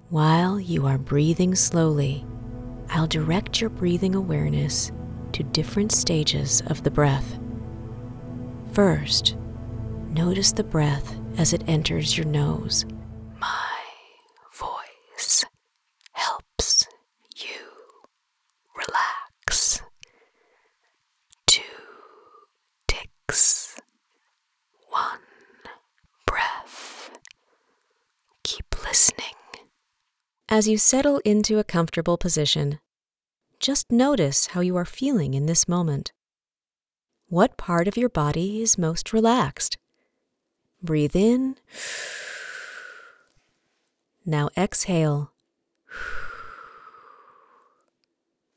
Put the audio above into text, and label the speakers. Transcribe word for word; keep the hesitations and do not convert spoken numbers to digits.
Speaker 1: While you are breathing slowly, I'll direct your breathing awareness to different stages of the breath. First, notice the breath as it enters your nose. My voice helps you relax. Two ticks, one breath. Keep listening. As you settle into a comfortable position, just notice how you are feeling in this moment. What part of your body is most relaxed? Breathe in. Now exhale.